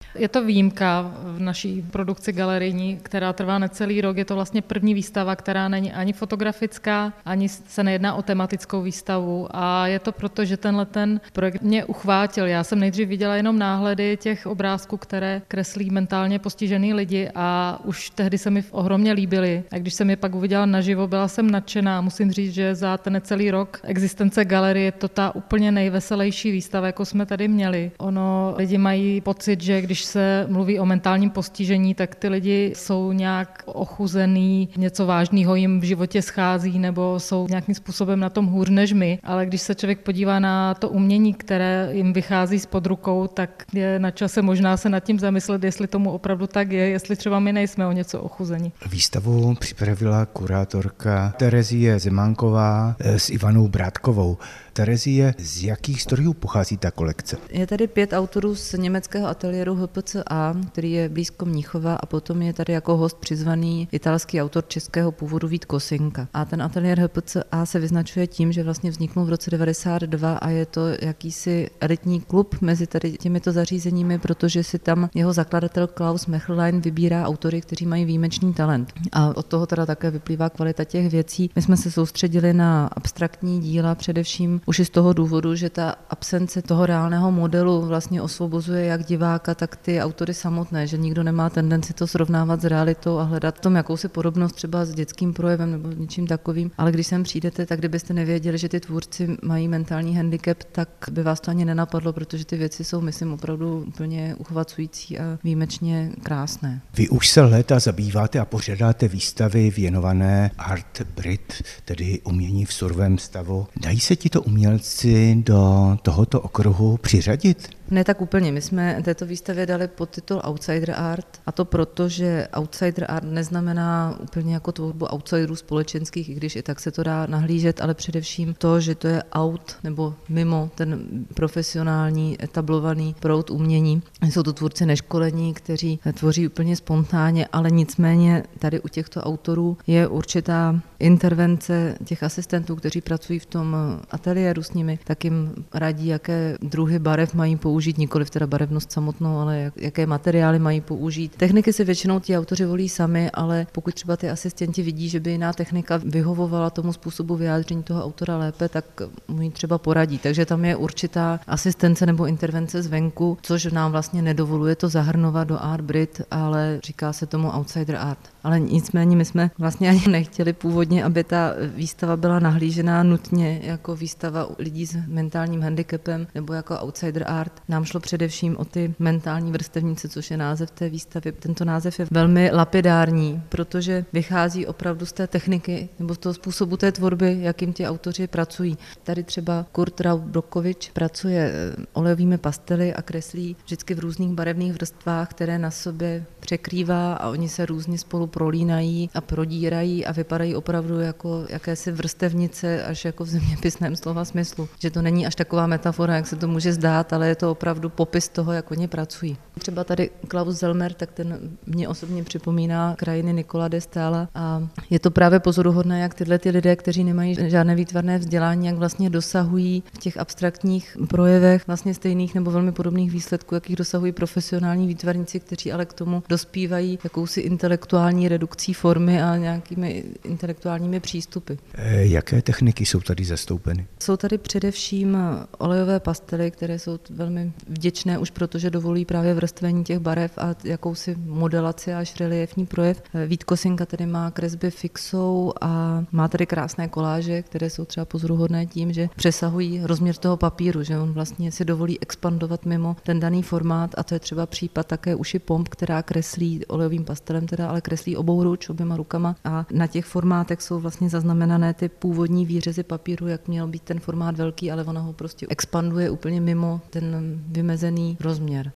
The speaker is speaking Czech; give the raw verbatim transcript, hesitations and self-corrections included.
Je to výjimka v naší produkci galerijní, která trvá necelý rok. Je to vlastně první výstava, která není ani fotografická, ani se nejedná o tematickou výstavu. A je to proto, že tenhle ten projekt mě uchvátil. Já jsem nejdřív viděla jenom náhledy těch obrázků, které kreslí mentálně postižený lidi a už tehdy se mi ohromně líbily. A když jsem je pak uviděla naživo, byla jsem nadšená. Musím říct, že za ten necelý rok existence galerie je to ta úplně nejveselější výstava, jako jsme tady měli. Ono, lidi mají pocit, že když se mluví o mentálním postižení, tak ty lidi jsou nějak ochuzený, něco vážného jim v životě schází nebo jsou nějakým způsobem na tom hůř než my. Ale když se člověk podívá na to umění, které jim vychází spod rukou, tak je na čase možná se nad tím zamyslet, jestli tomu opravdu tak je, jestli třeba my nejsme o něco ochuzeni. Výstavu připravila kurátorka Terezie Zemánková s Ivanou Brátkovou. Terezie, z jakých strojů pochází ta kolekce? Je tady pět autorů z německého ateliéru H P C A, který je blízko Mnichova, a potom je tady jako host přizvaný italský autor českého původu Vít Kosinka. A ten ateliér H P C A se vyznačuje tím, že vlastně vzniknul v roce devadesát dva a je to jakýsi elitní klub mezi tady těmito zařízeními, protože si tam jeho zakladatel Klaus Mechellein vybírá autory, kteří mají výjimečný talent. A od toho teda také vyplývá kvalita těch věcí. My jsme se soustředili na abstraktní díla především už i z toho důvodu, že ta absence toho reálného modelu vlastně osvobozuje jak diváka, tak ty autory samotné, že nikdo nemá tendenci to srovnávat s realitou a hledat v tom jakousi podobnost třeba s dětským projevem nebo něčím takovým. Ale když sem přijdete, tak kdybyste nevěděli, že ty tvůrci mají mentální handicap, tak by vás to ani nenapadlo, protože ty věci jsou, myslím, opravdu úplně uchvacující a výjimečně krásné. Vy už se léta zabýváte a pořádáte výstavy věnované Art Brit, tedy umění v surovém stavu. Dají se tito umělci do tohoto okruhu přiřadit? Ne tak úplně. My jsme této výstavě dali podtitul Outsider Art, a to proto, že Outsider Art neznamená úplně jako tvorbu outsiderů společenských, i když i tak se to dá nahlížet, ale především to, že to je out nebo mimo ten profesionální etablovaný proud umění. Jsou to tvůrci neškolení, kteří tvoří úplně spontánně, ale nicméně tady u těchto autorů je určitá intervence těch asistentů, kteří pracují v tom ateliéru s nimi, tak jim radí, jaké druhy barev mají použít, nikoliv teda barevnost samotnou, ale jak, jaké materiály mají použít. Techniky si většinou ti autoři volí sami, ale pokud třeba ty asistenti vidí, že by jiná technika vyhovovala tomu způsobu vyjádření toho autora lépe, tak mu ji třeba poradí. Takže tam je určitá asistence nebo intervence zvenku, což nám vlastně nedovoluje to zahrnovat do Art Brit, ale říká se tomu Outsider Art. Ale nicméně my jsme vlastně ani nechtěli původně, aby ta výstava byla nahlížená nutně jako výstava lidí s mentálním handicapem nebo jako Outsider Art. Nám šlo především o ty mentální vrstevnice, což je název té výstavy. Tento název je velmi lapidární, protože vychází opravdu z té techniky nebo z toho způsobu té tvorby, jakým ti autoři pracují. Tady třeba Kurt Rauch-Brokovich pracuje olejovými pastely a kreslí vždycky v různých barevných vrstvách, které na sobě překrývá a oni se různě spolu prolínají a prodírají a vypadají opravdu jako jakési vrstevnice, až jako v zeměpisném slova smyslu. Že to není až taková metafora, jak se to může zdát, ale je to opravdu popis toho, jak oni pracují. Třeba tady Klaus Zelmer, tak ten mě osobně připomíná krajiny Nikola de Stála a je to právě pozoruhodné, jak tyhle ty lidé, kteří nemají žádné výtvarné vzdělání, jak vlastně dosahují v těch abstraktních projevech vlastně stejných nebo velmi podobných výsledků, jakých dosahují profesionální výtvarníci, kteří ale k tomu dospívají jakousi intelektuální redukcí formy a nějakými intelektuálními přístupy. Jaké techniky jsou tady zastoupeny? Jsou tady především olejové pastely, které jsou velmi vděčné už proto, že dovolují právě vrstvení těch barev a jakousi modelaci až reliefní projev. Vít Kosinka tedy má kresby fixou a má tady krásné koláže, které jsou třeba pozoruhodné tím, že přesahují rozměr toho papíru, že on vlastně si dovolí expandovat mimo ten daný formát, a to je třeba případ také Uši Pomp, která kreslí olejovým pastelem, teda, ale kreslí obou ruč, oběma rukama, a na těch formátech jsou vlastně zaznamenané ty původní výřezy papíru, jak měl být ten formát velký, ale ona ho prostě expanduje úplně mimo ten vymezený rozměr.